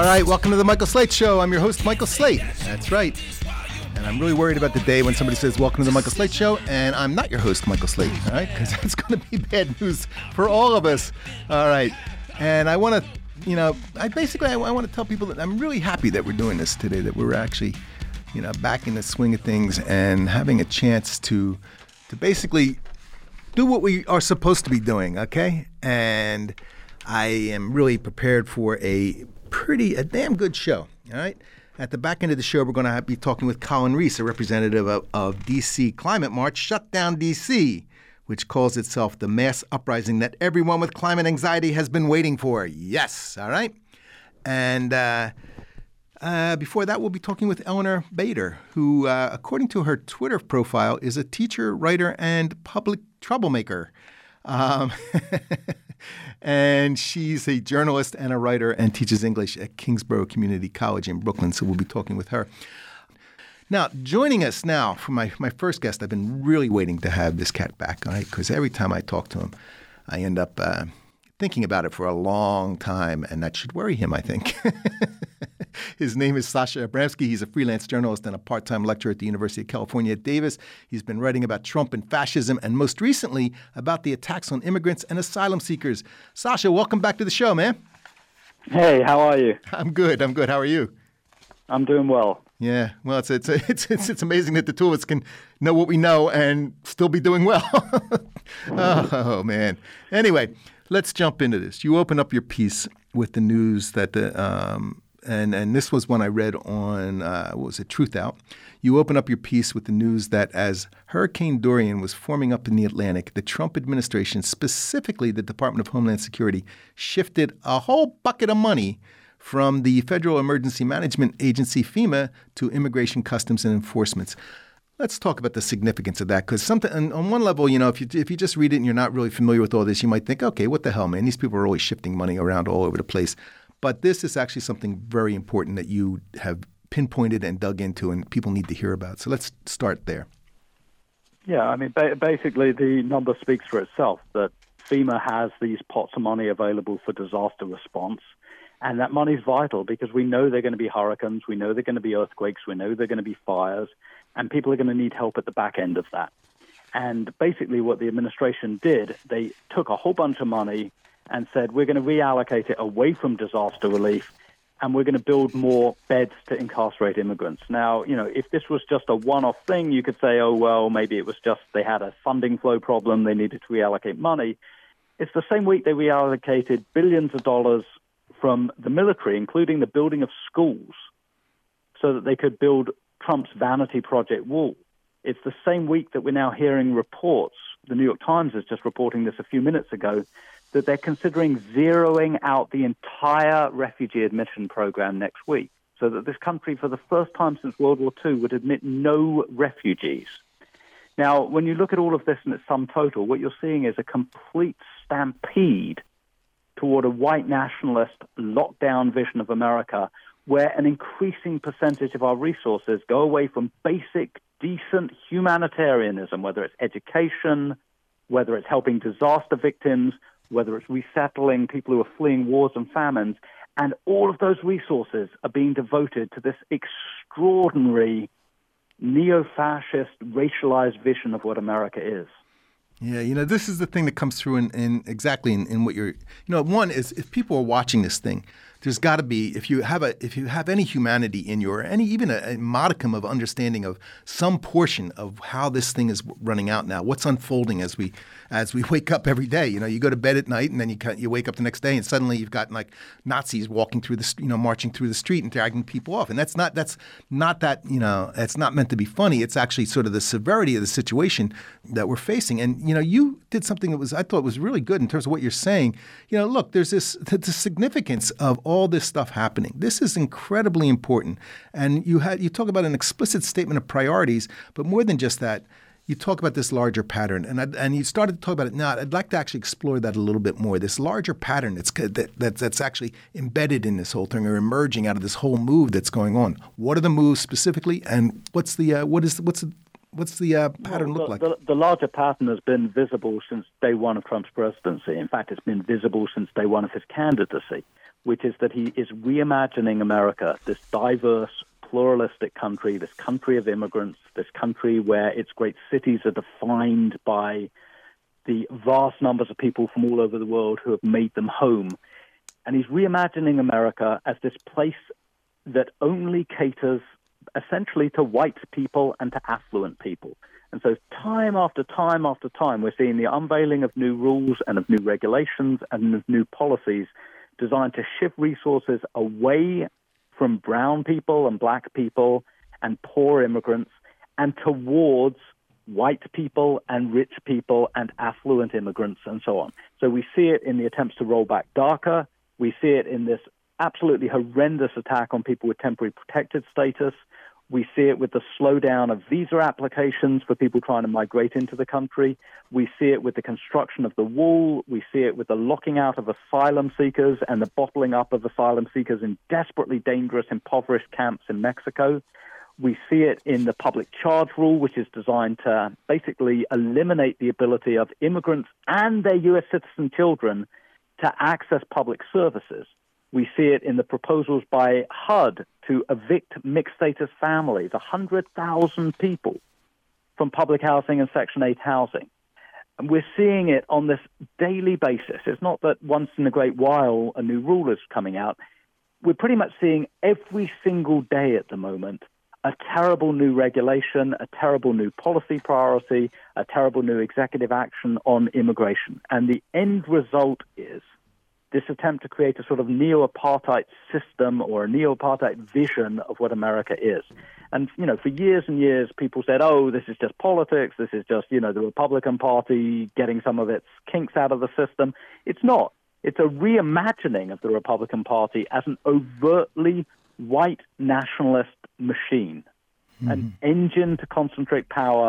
right, welcome to the Michael Slate Show. I'm your host, Michael Slate. That's right. And I'm really worried about the day when somebody says, welcome to the Michael Slate Show, and I'm not your host, Michael Slate, all right? Because that's going to be bad news for all of us. All right. And I want to, I want to tell people that I'm really happy that we're doing this today, that we're actually, back in the swing of things and having a chance to basically do what we are supposed to be doing, okay? And I am really prepared for a damn good show, all right? At the back end of the show, we're going to be talking with Colin Reese, a representative of D.C. Climate March, Shut Down D.C., which calls itself the mass uprising that everyone with climate anxiety has been waiting for. Yes, all right? And before that, we'll be talking with Eleanor Bader, who, according to her Twitter profile, is a teacher, writer, and public troublemaker. And she's a journalist and a writer and teaches English at Kingsborough Community College in Brooklyn, so we'll be talking with her. Now, joining us now for my first guest, I've been really waiting to have this cat back, all right? Because every time I talk to him, I end up thinking about it for a long time, and that should worry him, I think. His name is Sasha Abramsky. He's a freelance journalist and a part-time lecturer at the University of California at Davis. He's been writing about Trump and fascism, and most recently about the attacks on immigrants and asylum seekers. Sasha, welcome back to the show, man. Hey, how are you? I'm good. How are you? I'm doing well. Yeah, well, it's amazing that the two of us can know what we know and still be doing well. Oh man. Anyway, let's jump into this. You open up your piece with the news that and this was one I read on Truth Out. You open up your piece with the news that as Hurricane Dorian was forming up in the Atlantic, the Trump administration, specifically the Department of Homeland Security, shifted a whole bucket of money from the Federal Emergency Management Agency, FEMA, to Immigration, Customs, and Enforcement. Let's talk about the significance of that, because on one level, if you just read it and you're not really familiar with all this, you might think, okay, what the hell, man? These people are always shifting money around all over the place. But this is actually something very important that you have pinpointed and dug into, and people need to hear about. So let's start there. Yeah, I mean, basically the number speaks for itself, that FEMA has these pots of money available for disaster response. And that money is vital because we know they're going to be hurricanes, we know they're going to be earthquakes, we know they're going to be fires, and people are going to need help at the back end of that. And basically what the administration did, they took a whole bunch of money and said, we're going to reallocate it away from disaster relief, and we're going to build more beds to incarcerate immigrants. Now, if this was just a one-off thing, you could say, oh, well, maybe it was just they had a funding flow problem, they needed to reallocate money. It's the same week they reallocated billions of dollars from the military, including the building of schools, so that they could build Trump's vanity project wall. It's the same week that we're now hearing reports, the New York Times is just reporting this a few minutes ago, that they're considering zeroing out the entire refugee admission program next week, so that this country, for the first time since World War II, would admit no refugees. Now, when you look at all of this in its sum total, what you're seeing is a complete stampede toward a white nationalist lockdown vision of America, where an increasing percentage of our resources go away from basic, decent humanitarianism, whether it's education, whether it's helping disaster victims, whether it's resettling people who are fleeing wars and famines, and all of those resources are being devoted to this extraordinary neo-fascist, racialized vision of what America is. Yeah, this is the thing that comes through in what you're, one is if people are watching this thing, there's got to be, if you have any humanity in you, or even a modicum of understanding of some portion of how this thing is running out now, what's unfolding as we wake up every day. You go to bed at night and then you wake up the next day and suddenly you've got like Nazis walking through marching through the street and dragging people off. And it's not meant to be funny. It's actually sort of the severity of the situation that we're facing. And, you did something that I thought was really good in terms of what you're saying. Look, there's the significance of all this stuff happening. This is incredibly important. And you talk about an explicit statement of priorities, but more than just that, you talk about this larger pattern, and you started to talk about it now. I'd like to actually explore that a little bit more. This larger pattern that's actually embedded in this whole thing, or emerging out of this whole move that's going on. What are the moves specifically, and what's the What's the pattern look like? The larger pattern has been visible since day one of Trump's presidency. In fact, it's been visible since day one of his candidacy, which is that he is reimagining America, this diverse, pluralistic country, this country of immigrants, this country where its great cities are defined by the vast numbers of people from all over the world who have made them home. And he's reimagining America as this place that only caters essentially to white people and to affluent people. And so time after time after time, we're seeing the unveiling of new rules and of new regulations and of new policies designed to shift resources away from brown people and black people and poor immigrants and towards white people and rich people and affluent immigrants and so on. So we see it in the attempts to roll back DACA. We see it in this absolutely horrendous attack on people with temporary protected status. We see it with the slowdown of visa applications for people trying to migrate into the country. We see it with the construction of the wall. We see it with the locking out of asylum seekers and the bottling up of asylum seekers in desperately dangerous, impoverished camps in Mexico. We see it in the public charge rule, which is designed to basically eliminate the ability of immigrants and their U.S. citizen children to access public services. We see it in the proposals by HUD to evict mixed-status families, 100,000 people from public housing and Section 8 housing. And we're seeing it on this daily basis. It's not that once in a great while a new rule is coming out. We're pretty much seeing every single day at the moment a terrible new regulation, a terrible new policy priority, a terrible new executive action on immigration. And the end result is this attempt to create a sort of neo-apartheid system or a neo-apartheid vision of what America is. And, you know, for years and years, people said, oh, this is just politics. This is just, you know, the Republican Party getting some of its kinks out of the system. It's not. It's a reimagining of the Republican Party as an overtly white nationalist machine, an engine to concentrate power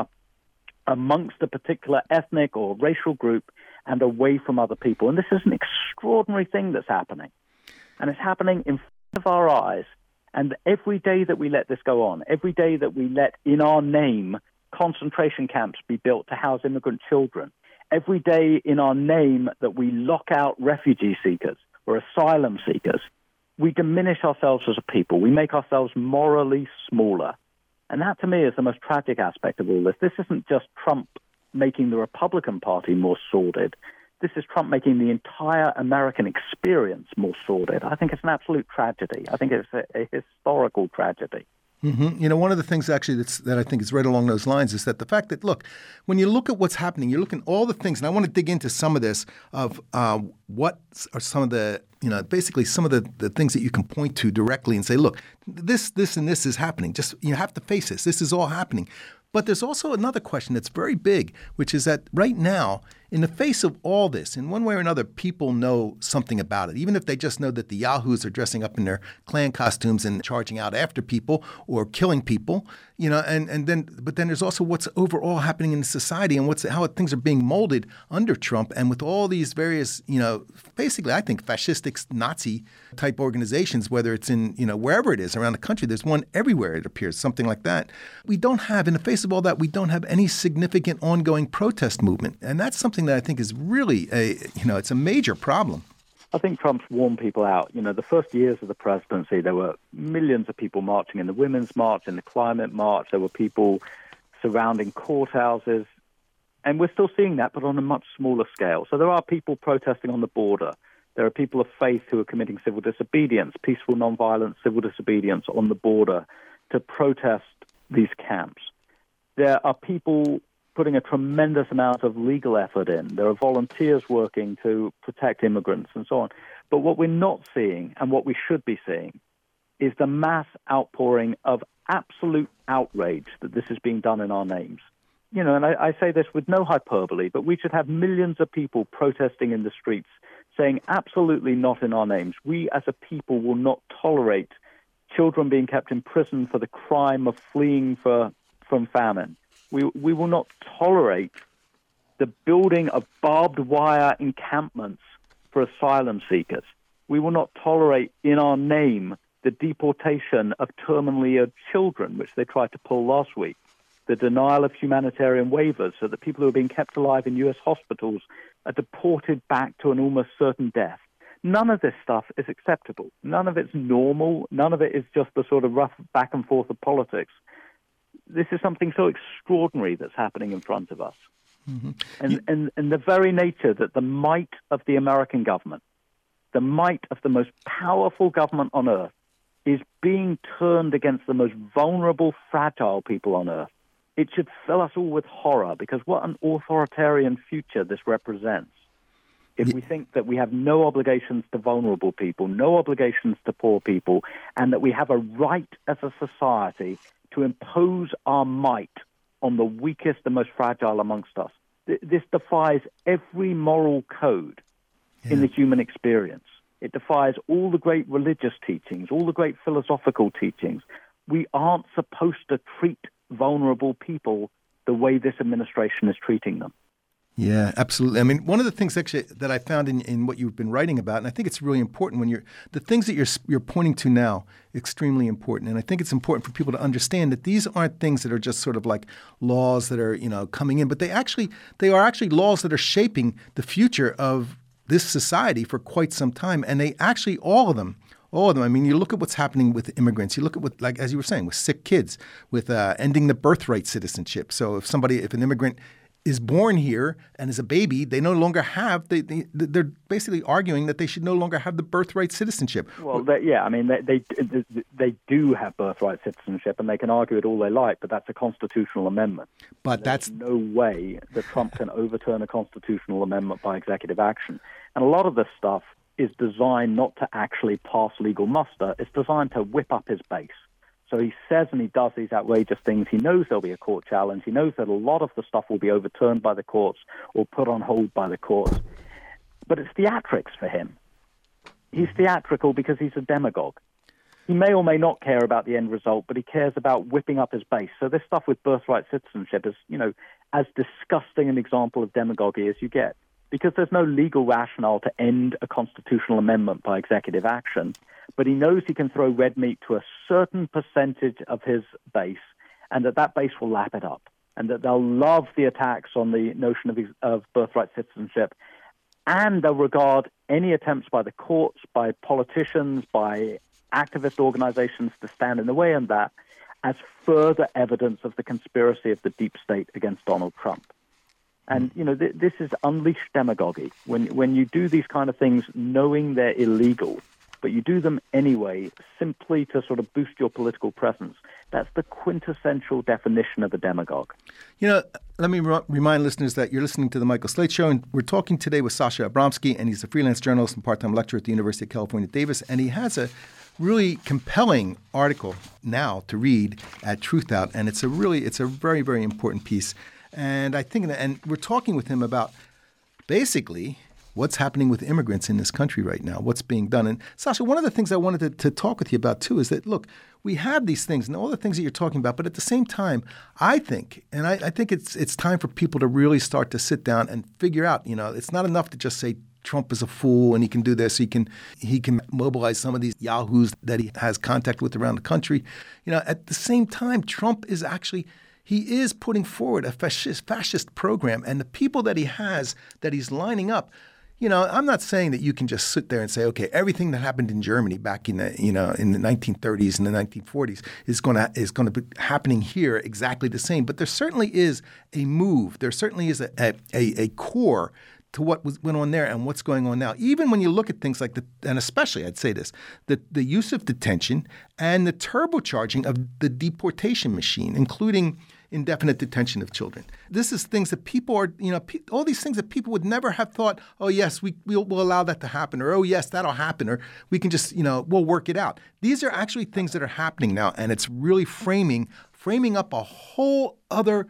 amongst a particular ethnic or racial group and away from other people. And this is an extraordinary thing that's happening. And it's happening in front of our eyes. And every day that we let this go on, every day that we let, in our name, concentration camps be built to house immigrant children, every day in our name that we lock out refugee seekers or asylum seekers, we diminish ourselves as a people. We make ourselves morally smaller. And that, to me, is the most tragic aspect of all this. This isn't just Trump making the Republican Party more sordid. This is Trump making the entire American experience more sordid. I think it's an absolute tragedy. I think it's a historical tragedy. Mm-hmm. You know, one of the things actually that I think is right along those lines is that the fact that, look, when you look at what's happening, you look at all the things, and I want to dig into some of this of what are some of the, you know, basically some of the things that you can point to directly and say, look, this, and this is happening. Just, you have to face this. This is all happening. But there's also another question that's very big, which is that right now, in the face of all this, in one way or another, people know something about it, even if they just know that the yahoos are dressing up in their Klan costumes and charging out after people or killing people, you know, but then there's also what's overall happening in society and how things are being molded under Trump and with all these various, you know, basically, I think, fascistic Nazi type organizations, whether it's in, you know, wherever it is around the country. There's one everywhere, it appears, something like that. We don't have, in the face of all that, we don't have any significant ongoing protest movement. And that's something that I think is really it's a major problem. I think Trump's worn people out. You know, the first years of the presidency, there were millions of people marching in the Women's March, in the Climate March. There were people surrounding courthouses. And we're still seeing that, but on a much smaller scale. So there are people protesting on the border. There are people of faith who are committing civil disobedience, peaceful, nonviolent civil disobedience on the border to protest these camps. There are people putting a tremendous amount of legal effort in. There are volunteers working to protect immigrants and so on. But what we're not seeing, and what we should be seeing, is the mass outpouring of absolute outrage that this is being done in our names. You know, and I say this with no hyperbole, but we should have millions of people protesting in the streets saying absolutely not in our names. We as a people will not tolerate children being kept in prison for the crime of fleeing from famine. We will not tolerate the building of barbed wire encampments for asylum seekers. We will not tolerate, in our name, the deportation of terminally ill children, which they tried to pull last week. the denial of humanitarian waivers so that people who are being kept alive in U.S. hospitals are deported back to an almost certain death. None of this stuff is acceptable. None of it's normal. None of it is just the sort of rough back and forth of politics. This is something so extraordinary that's happening in front of us. Mm-hmm. And the very nature that the might of the American government, the might of the most powerful government on earth, is being turned against the most vulnerable, fragile people on earth. It should fill us all with horror, because what an authoritarian future this represents. If we think that we have no obligations to vulnerable people, no obligations to poor people, and that we have a right as a society to impose our might on the weakest and most fragile amongst us, this defies every moral code in the human experience. It defies all the great religious teachings, all the great philosophical teachings. We aren't supposed to treat vulnerable people the way this administration is treating them. Yeah, absolutely. I mean, one of the things actually that I found in what you've been writing about, and I think it's really important when the things that you're pointing to now, extremely important. And I think it's important for people to understand that these aren't things that are just sort of like laws that are, coming in, but they are actually laws that are shaping the future of this society for quite some time. And they actually, all of them, I mean, you look at what's happening with immigrants. You look at what, like, as you were saying, with sick kids, with ending the birthright citizenship. So if an immigrant is born here and is a baby, they no longer have, they're basically arguing that they should no longer have the birthright citizenship. Well, they do have birthright citizenship, and they can argue it all they like, but that's a constitutional amendment. But there's no way that Trump can overturn a constitutional amendment by executive action. And a lot of this stuff is designed not to actually pass legal muster. It's designed to whip up his base. So he says and he does these outrageous things. He knows there'll be a court challenge. He knows that a lot of the stuff will be overturned by the courts or put on hold by the courts. But it's theatrics for him. He's theatrical because he's a demagogue. He may or may not care about the end result, but he cares about whipping up his base. So this stuff with birthright citizenship is, as disgusting an example of demagoguery as you get. Because there's no legal rationale to end a constitutional amendment by executive action. But he knows he can throw red meat to a certain percentage of his base, and that base will lap it up, and that they'll love the attacks on the notion of birthright citizenship, and they'll regard any attempts by the courts, by politicians, by activist organizations to stand in the way on that as further evidence of the conspiracy of the deep state against Donald Trump. And, this is unleashed demagoguery. When you do these kind of things knowing they're illegal, but you do them anyway, simply to sort of boost your political presence. That's the quintessential definition of a demagogue. Let me remind listeners that you're listening to The Michael Slate Show, and we're talking today with Sasha Abramsky, and he's a freelance journalist and part-time lecturer at the University of California, Davis, and he has a really compelling article now to read at Truthout, and it's a very, very important piece. And I think, and we're talking with him about basically what's happening with immigrants in this country right now, what's being done. And Sasha, one of the things I wanted to talk with you about too is that, look, we have these things and all the things that you're talking about, but at the same time, I think it's time for people to really start to sit down and figure out, it's not enough to just say Trump is a fool and he can do this. He can mobilize some of these yahoos that he has contact with around the country. At the same time, Trump is actually he is putting forward a fascist program, and the people that he's lining up. I'm not saying that you can just sit there and say, okay, everything that happened in Germany back in the 1930s and the 1940s is going to be happening here exactly the same. But there certainly is a move. There certainly is a core to what went on there and what's going on now. Even when you look at things like and especially I'd say this, the use of detention and the turbocharging of the deportation machine, including indefinite detention of children. This is things that people are, all these things that people would never have thought, oh, yes, we'll allow that to happen, or, oh, yes, that'll happen, or we can just, we'll work it out. These are actually things that are happening now, and it's really framing up a whole other,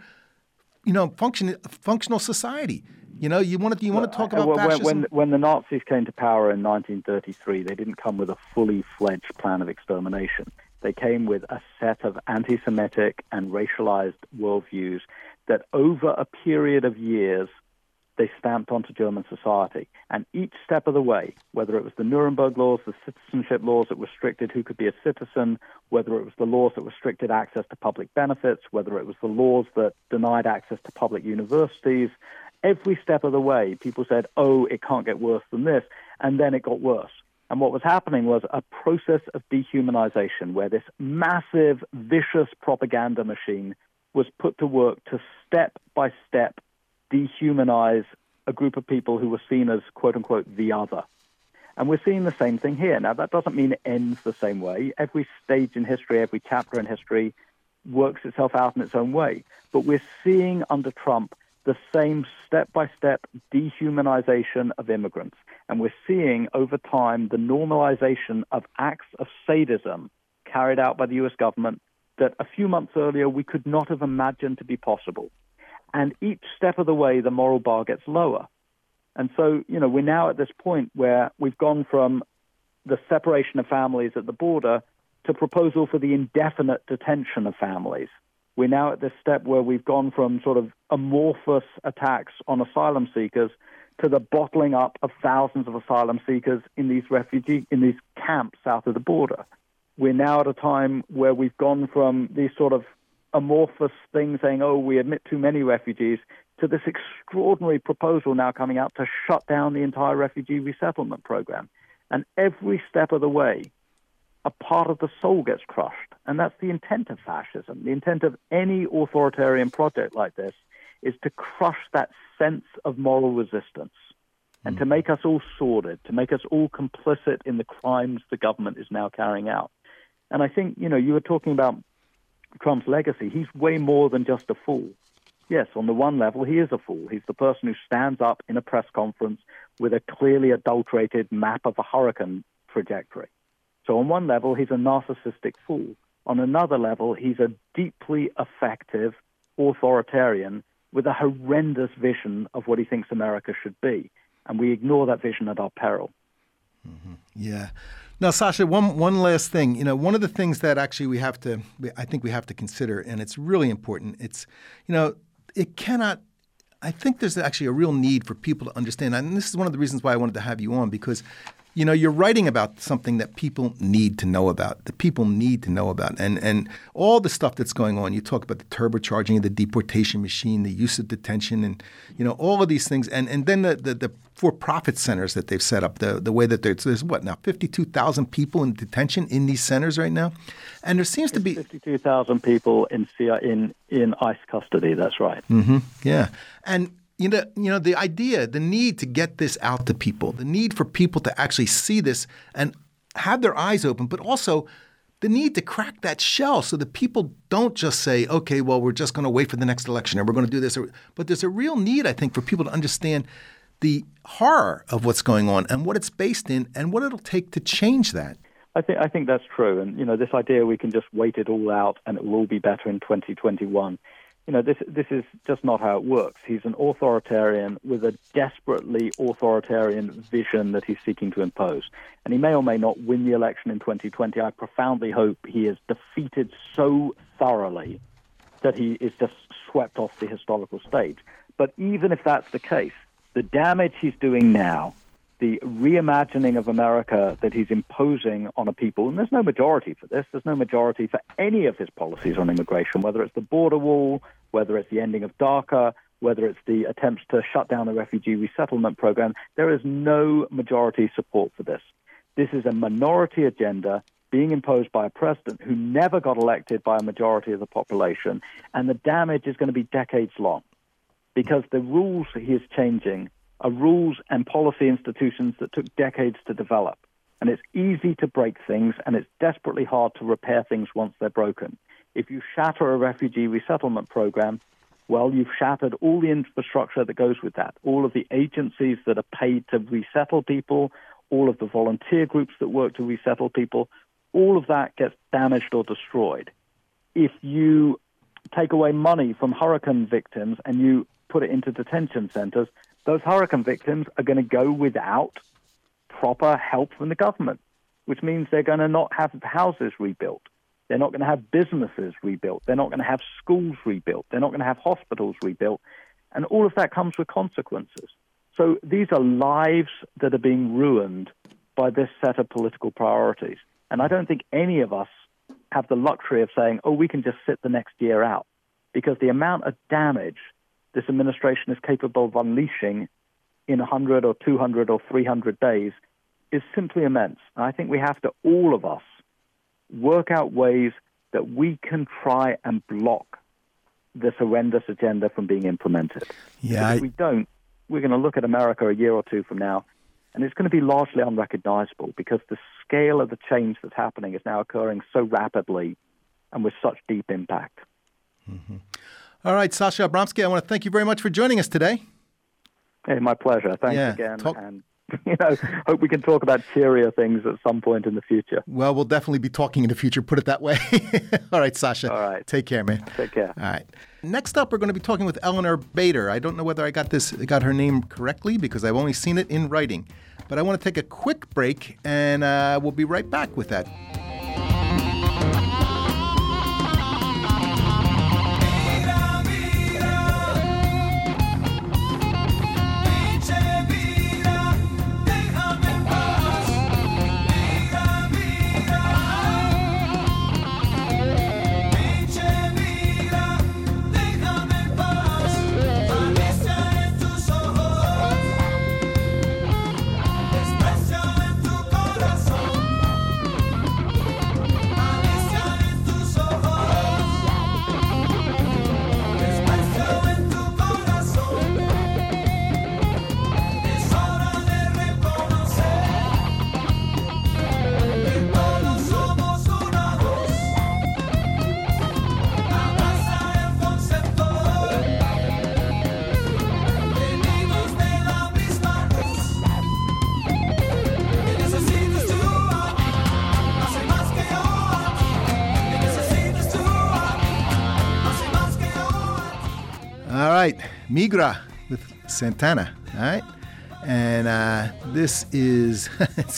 functional society. You want to talk about fascism? When the Nazis came to power in 1933, they didn't come with a fully fledged plan of extermination. They came with a set of anti-Semitic and racialized worldviews that over a period of years they stamped onto German society. And each step of the way, whether it was the Nuremberg laws, the citizenship laws that restricted who could be a citizen, whether it was the laws that restricted access to public benefits, whether it was the laws that denied access to public universities, every step of the way, people said, oh, it can't get worse than this. And then it got worse. And what was happening was a process of dehumanization where this massive, vicious propaganda machine was put to work to step by step dehumanize a group of people who were seen as, quote unquote, the other. And we're seeing the same thing here. Now, that doesn't mean it ends the same way. Every stage in history, every chapter in history works itself out in its own way. But we're seeing under Trump the same step-by-step dehumanization of immigrants. And we're seeing over time the normalization of acts of sadism carried out by the U.S. government that a few months earlier we could not have imagined to be possible. And each step of the way, the moral bar gets lower. And so, we're now at this point where we've gone from the separation of families at the border to proposal for the indefinite detention of families. We're now at this step where we've gone from sort of amorphous attacks on asylum seekers to the bottling up of thousands of asylum seekers in these camps south of the border. We're now at a time where we've gone from these sort of amorphous things saying, oh, we admit too many refugees, to this extraordinary proposal now coming out to shut down the entire refugee resettlement program. And every step of the way, a part of the soul gets crushed. And that's the intent of fascism. The intent of any authoritarian project like this is to crush that sense of moral resistance and to make us all sordid, to make us all complicit in the crimes the government is now carrying out. And I think, you were talking about Trump's legacy. He's way more than just a fool. Yes, on the one level, he is a fool. He's the person who stands up in a press conference with a clearly adulterated map of a hurricane trajectory. So on one level, he's a narcissistic fool. On another level, he's a deeply effective authoritarian with a horrendous vision of what he thinks America should be. And we ignore that vision at our peril. Mm-hmm. Yeah. Now, Sasha, one last thing. One of the things that actually I think we have to consider, and it's really important. It's, it cannot. I think there's actually a real need for people to understand, and this is one of the reasons why I wanted to have you on, because you're writing about something that people need to know about, and all the stuff that's going on. You talk about the turbocharging of the deportation machine, the use of detention, and all of these things, and then the for-profit centers that they've set up, the way that there's what now 52,000 people in detention in these centers right now, and there seems to be 52,000 people in ICE custody. That's right. Mm-hmm. Yeah, and. The idea, the need to get this out to people, the need for people to actually see this and have their eyes open, but also the need to crack that shell so that people don't just say, okay, well, we're just going to wait for the next election or we're going to do this. But there's a real need, I think, for people to understand the horror of what's going on and what it's based in and what it'll take to change that. I think that's true. And, this idea we can just wait it all out and it will all be better in 2021. This is just not how it works. He's an authoritarian with a desperately authoritarian vision that he's seeking to impose. And he may or may not win the election in 2020. I profoundly hope he is defeated so thoroughly that he is just swept off the historical stage. But even if that's the case, the damage he's doing now, the reimagining of America that he's imposing on a people, and there's no majority for this. There's no majority for any of his policies on immigration, whether it's the border wall, whether it's the ending of DACA, whether it's the attempts to shut down the refugee resettlement program. There is no majority support for this. This is a minority agenda being imposed by a president who never got elected by a majority of the population, and the damage is going to be decades long because the rules he is changing are rules and policy institutions that took decades to develop. And it's easy to break things, and it's desperately hard to repair things once they're broken. If you shatter a refugee resettlement program, well, you've shattered all the infrastructure that goes with that, all of the agencies that are paid to resettle people, all of the volunteer groups that work to resettle people, all of that gets damaged or destroyed. If you take away money from hurricane victims and you put it into detention centers, those hurricane victims are going to go without proper help from the government, which means they're going to not have houses rebuilt. They're not going to have businesses rebuilt. They're not going to have schools rebuilt. They're not going to have hospitals rebuilt. And all of that comes with consequences. So these are lives that are being ruined by this set of political priorities. And I don't think any of us have the luxury of saying, oh, we can just sit the next year out, because the amount of damage this administration is capable of unleashing in 100 or 200 or 300 days is simply immense. And I think we have to, all of us, work out ways that we can try and block this horrendous agenda from being implemented. Yeah, if we don't, we're going to look at America a year or two from now, and it's going to be largely unrecognizable, because the scale of the change that's happening is now occurring so rapidly and with such deep impact. Mm-hmm. All right, Sasha Abramsky, I want to thank you very much for joining us today. Hey, my pleasure. Thanks again. And hope we can talk about cheerier things at some point in the future. Well, we'll definitely be talking in the future, put it that way. All right, Sasha. All right. Take care, man. Take care. All right. Next up, we're going to be talking with Eleanor Bader. I don't know whether I got her name correctly, because I've only seen it in writing. But I want to take a quick break, and we'll be right back with that. All right, Migra with Santana, all right? And this is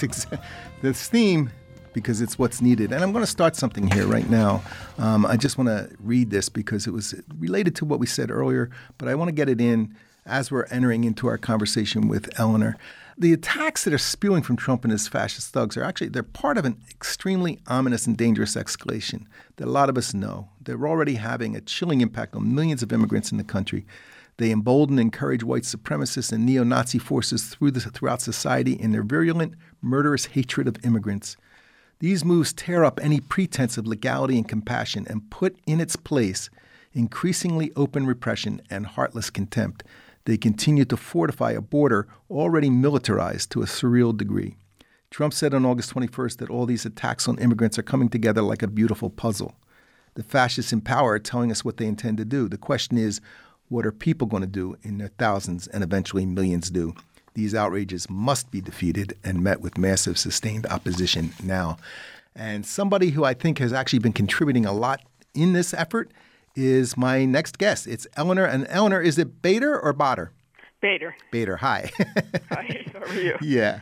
this theme, because it's what's needed. And I'm going to start something here right now. I just want to read this because it was related to what we said earlier, but I want to get it in as we're entering into our conversation with Eleanor. The attacks that are spewing from Trump and his fascist thugs they're part of an extremely ominous and dangerous escalation that a lot of us know. They're already having a chilling impact on millions of immigrants in the country. They embolden and encourage white supremacists and neo-Nazi forces throughout society in their virulent, murderous hatred of immigrants. These moves tear up any pretense of legality and compassion and put in its place increasingly open repression and heartless contempt. They continue to fortify a border already militarized to a surreal degree. Trump said on August 21st that all these attacks on immigrants are coming together like a beautiful puzzle. The fascists in power are telling us what they intend to do. The question is, what are people going to do in their thousands and eventually millions do? These outrages must be defeated and met with massive sustained opposition now. And somebody who I think has actually been contributing a lot in this effort is my next guest. It's Eleanor. And Eleanor, is it Bader or Bader? Bader. Bader, hi. Hi, how are you? Yeah.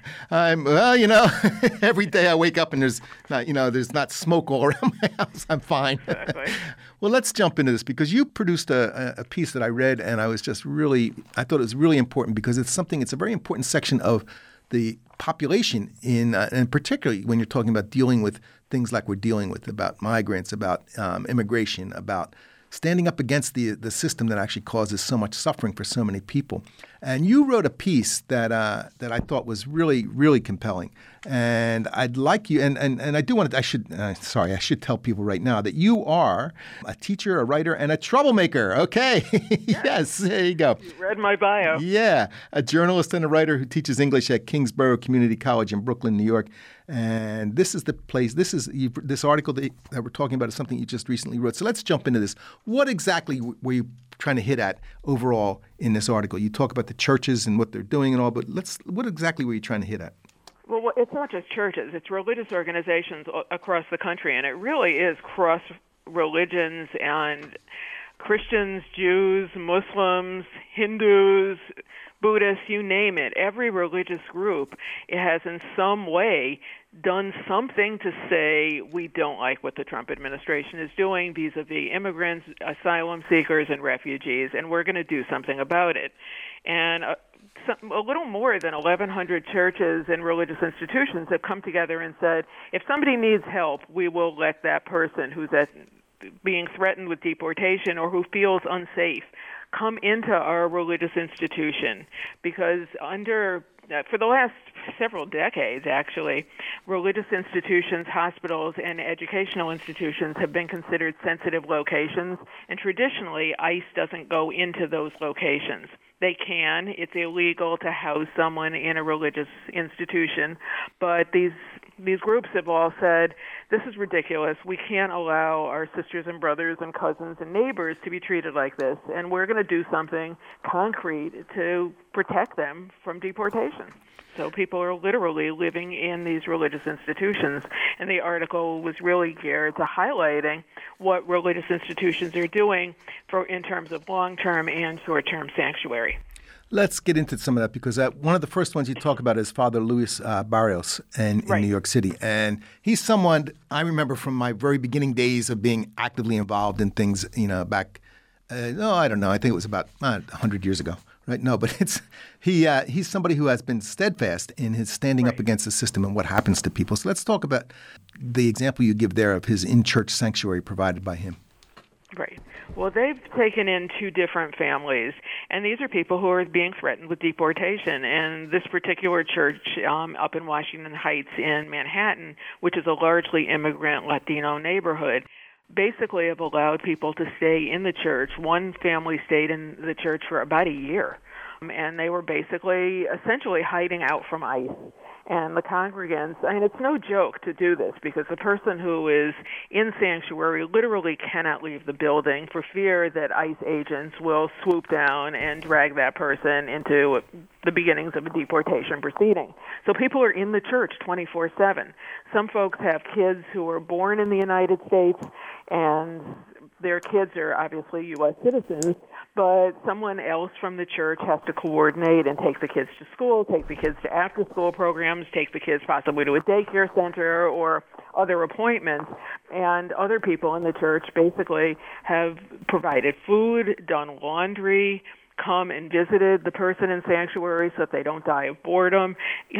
Every day I wake up and there's not smoke all around my house. I'm fine. Exactly. Well, let's jump into this, because you produced a piece that I read, and I thought it was really important, because it's a very important section of the population and particularly when you're talking about dealing with things like we're dealing with, about migrants, about immigration, about standing up against the system that actually causes so much suffering for so many people. And you wrote a piece that I thought was really, really compelling. And I'd like you, and I should tell people right now that you are a teacher, a writer, and a troublemaker. Okay. Yes, there you go. You read my bio. Yeah, a journalist and a writer who teaches English at Kingsborough Community College in Brooklyn, New York. And this is the place, this article that we're talking about is something you just recently wrote. So let's jump into this. What exactly were you trying to hit at overall in this article? You talk about the churches and what they're doing and all, but what exactly were you trying to hit at? Well, it's not just churches. It's religious organizations across the country, and it really is cross religions and Christians, Jews, Muslims, Hindus, Buddhists, you name it. Every religious group has in some way done something to say we don't like what the Trump administration is doing vis-a-vis immigrants, asylum seekers, and refugees, and we're going to do something about it. And a little more than 1,100 churches and religious institutions have come together and said, if somebody needs help, we will let that person who's being threatened with deportation or who feels unsafe come into our religious institution, because for the last several decades, actually, religious institutions, hospitals, and educational institutions have been considered sensitive locations, and traditionally, ICE doesn't go into those locations. They can. It's illegal to house someone in a religious institution, but these groups have all said, this is ridiculous. We can't allow our sisters and brothers and cousins and neighbors to be treated like this, and we're going to do something concrete to protect them from deportation. So people are literally living in these religious institutions, and the article was really geared to highlighting what religious institutions are doing in terms of long-term and short-term sanctuary. Let's get into some of that, because one of the first ones you talk about is Father Luis Barrios in New York City. And he's someone I remember from my very beginning days of being actively involved in things, back, I don't know, I think it was about 100 years ago. Right? No, but he's somebody who has been steadfast in his standing up against the system and what happens to people. So let's talk about the example you give there of his in-church sanctuary provided by him. Right. Well, they've taken in two different families, and these are people who are being threatened with deportation. And this particular church up in Washington Heights in Manhattan, which is a largely immigrant Latino neighborhood, basically have allowed people to stay in the church. One family stayed in the church for about a year, and they were essentially hiding out from ICE. And the congregants, it's no joke to do this, because the person who is in sanctuary literally cannot leave the building for fear that ICE agents will swoop down and drag that person into the beginnings of a deportation proceeding. So people are in the church 24/7. Some folks have kids who were born in the United States, and their kids are obviously U.S. citizens, but someone else from the church has to coordinate and take the kids to school, take the kids to after-school programs, take the kids possibly to a daycare center or other appointments. And other people in the church basically have provided food, done laundry, come and visited the person in sanctuary so that they don't die of boredom.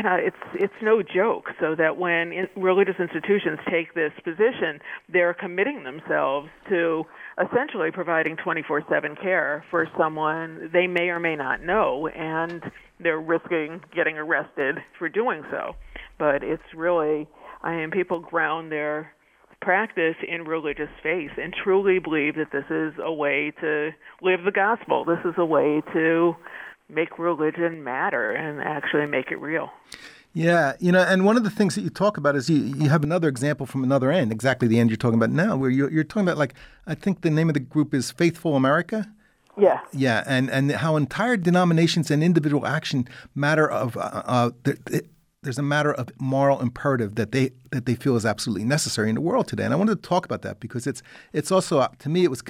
It's no joke. So that when religious institutions take this position, they're committing themselves to essentially providing 24/7 care for someone they may or may not know, and they're risking getting arrested for doing so. But it's really, people ground their practice in religious faith and truly believe that this is a way to live the gospel. This is a way to make religion matter and actually make it real. Yeah, and one of the things that you talk about is you have another example from another end, exactly the end you're talking about now, where you're talking about, I think the name of the group is Faithful America? Yeah. Yeah, and how entire denominations and individual action matter of there's a matter of moral imperative that they feel is absolutely necessary in the world today. And I wanted to talk about that because it's also, to me, it was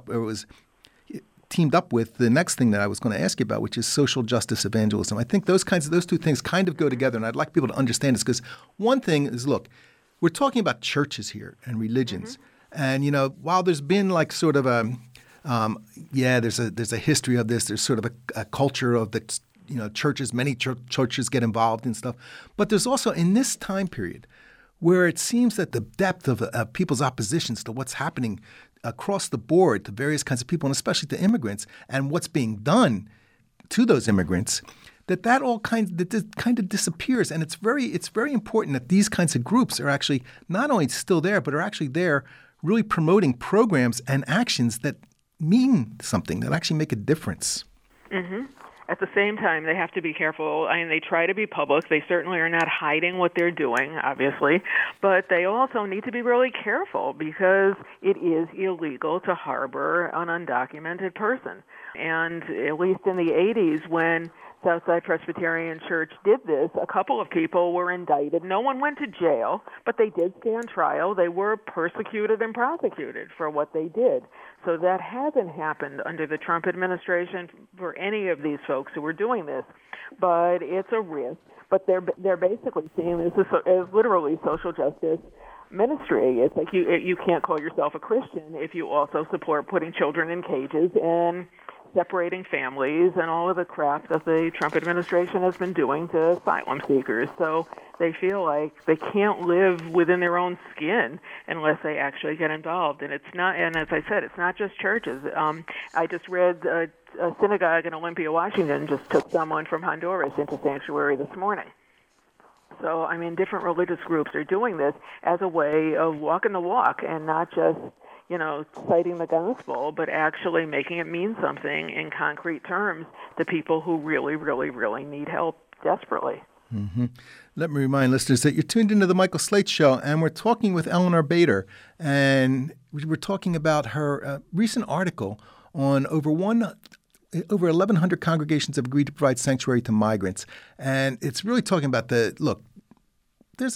teamed up with the next thing that I was going to ask you about, which is social justice evangelism. I think those two things kind of go together, and I'd like people to understand this, because one thing is, look, we're talking about churches here and religions. Mm-hmm. And, while there's been sort of there's a history of this, there's sort of a culture of the churches, many churches get involved in stuff. But there's also, in this time period, where it seems that the depth of people's oppositions to what's happening across the board to various kinds of people, and especially to immigrants, and what's being done to those immigrants, that all kind of disappears. And it's very important that these kinds of groups are actually not only still there, but are actually there really promoting programs and actions that mean something, that actually make a difference. Mm-hmm. At the same time, they have to be careful. They try to be public. They certainly are not hiding what they're doing, obviously. But they also need to be really careful, because it is illegal to harbor an undocumented person. And at least in the 80s, when Southside Presbyterian Church did this. A couple of people were indicted. No one went to jail, but they did stand trial. They were persecuted and prosecuted for what they did. So that hasn't happened under the Trump administration for any of these folks who were doing this. But it's a risk. But they're basically seeing this as literally social justice ministry. It's like you can't call yourself a Christian if you also support putting children in cages and separating families and all of the crap that the Trump administration has been doing to asylum seekers. So they feel like they can't live within their own skin unless they actually get involved. And it's not, and as I said, it's not just churches. I just read a synagogue in Olympia, Washington, just took someone from Honduras into sanctuary this morning. So, I mean, different religious groups are doing this as a way of walking the walk and not just citing the gospel, but actually making it mean something in concrete terms to people who really, really, really need help desperately. Mm-hmm. Let me remind listeners that you're tuned into the Michael Slate Show, and we're talking with Eleanor Bader, and we're talking about her recent article on over 1,100 congregations have agreed to provide sanctuary to migrants, and it's really talking about there's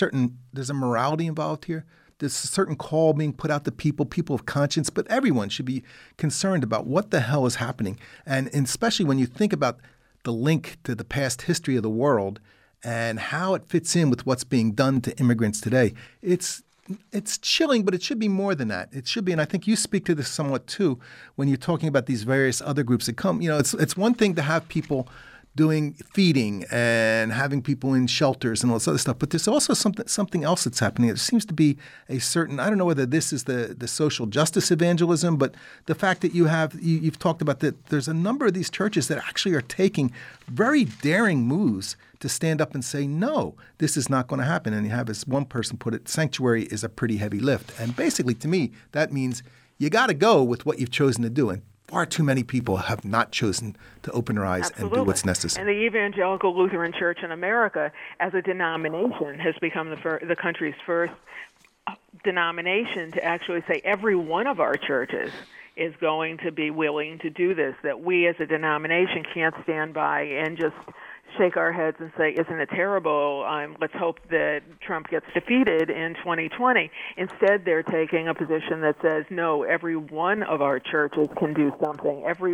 a morality involved here. There's a certain call being put out to people of conscience, but everyone should be concerned about what the hell is happening. And especially when you think about the link to the past history of the world and how it fits in with what's being done to immigrants today. It's chilling, but it should be more than that. It should be, and I think you speak to this somewhat too when you're talking about these various other groups that come. It's one thing to have people doing feeding and having people in shelters and all this other stuff. But there's also something else that's happening. There seems to be a certain, I don't know whether this is the social justice evangelism, but the fact that you've talked about that there's a number of these churches that actually are taking very daring moves to stand up and say, no, this is not going to happen. And you have, as one person put it, sanctuary is a pretty heavy lift. And basically, to me, that means you got to go with what you've chosen to do. And far too many people have not chosen to open their eyes and do what's necessary. And the Evangelical Lutheran Church in America, as a denomination, has become the country's first denomination to actually say every one of our churches is going to be willing to do this, that we as a denomination can't stand by and just shake our heads and say, isn't it terrible? Let's hope that Trump gets defeated in 2020. Instead, they're taking a position that says, no, every one of our churches can do something. Every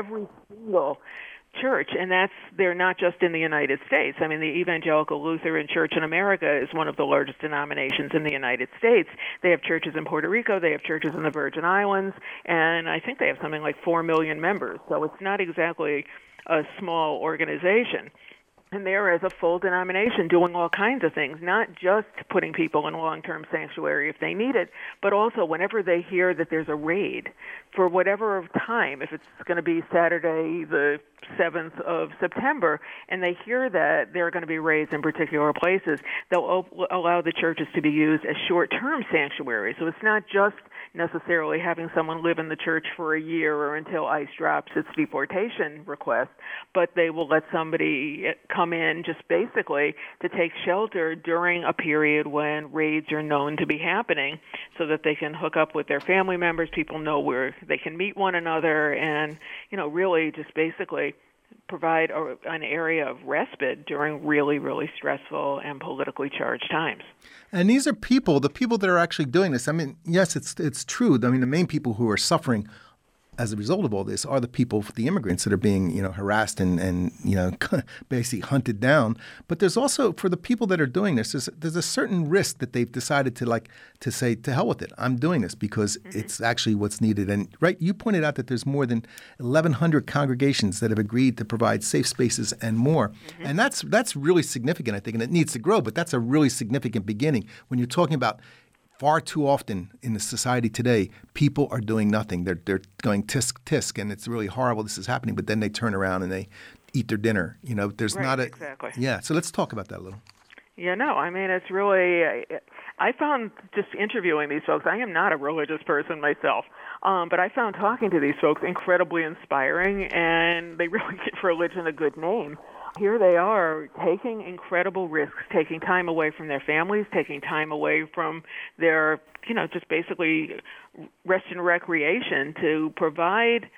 single church, and they're not just in the United States. I mean, the Evangelical Lutheran Church in America is one of the largest denominations in the United States. They have churches in Puerto Rico, they have churches in the Virgin Islands, and I think they have something like 4 million members. So it's not exactly a small organization. And there is a full denomination doing all kinds of things, not just putting people in long-term sanctuary if they need it, but also whenever they hear that there's a raid for whatever time, if it's going to be Saturday the 7th of September, and they hear that there are going to be raids in particular places, they'll allow the churches to be used as short-term sanctuaries. So it's not just necessarily having someone live in the church for a year or until ICE drops its deportation request, but they will let somebody come in just basically to take shelter during a period when raids are known to be happening so that they can hook up with their family members, people know where they can meet one another, and, really just basically provide an area of respite during really, really stressful and politically charged times. And these are the people that are actually doing this. I mean, yes, it's true. I mean, the main people who are suffering as a result of all this are the people, the immigrants that are being, harassed and basically hunted down. But there's also, for the people that are doing this, there's a certain risk that they've decided to say, to hell with it. I'm doing this because it's actually what's needed. And right, you pointed out that there's more than 1,100 congregations that have agreed to provide safe spaces and more. And that's really significant, I think, and it needs to grow. But that's a really significant beginning when you're talking about. Far too often in the society today, people are doing nothing. They're going tisk tisk, and it's really horrible. This is happening, but then they turn around and they eat their dinner. There's right, not a exactly. Yeah. So let's talk about that a little. Yeah, no, I mean, it's really. I found just interviewing these folks. I am not a religious person myself, but I found talking to these folks incredibly inspiring, and they really give religion a good name. Here they are taking incredible risks, taking time away from their families, taking time away from their, just basically rest and recreation to provide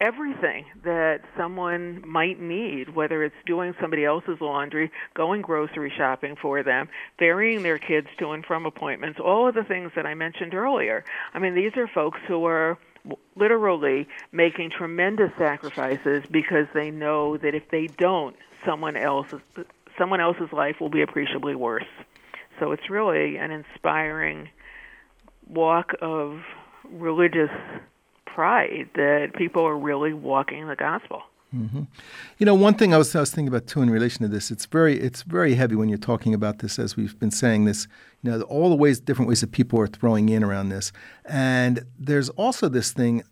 everything that someone might need, whether it's doing somebody else's laundry, going grocery shopping for them, ferrying their kids to and from appointments, all of the things that I mentioned earlier. I mean, these are folks who are literally making tremendous sacrifices because they know that if they don't, someone else's life will be appreciably worse. So it's really an inspiring walk of religious pride that people are really walking the gospel. Mm-hmm. You know, one thing I was thinking about too in relation to this, it's very heavy when you're talking about this, as we've been saying this, you know, all the different ways that people are throwing in around this. And there's also this thing,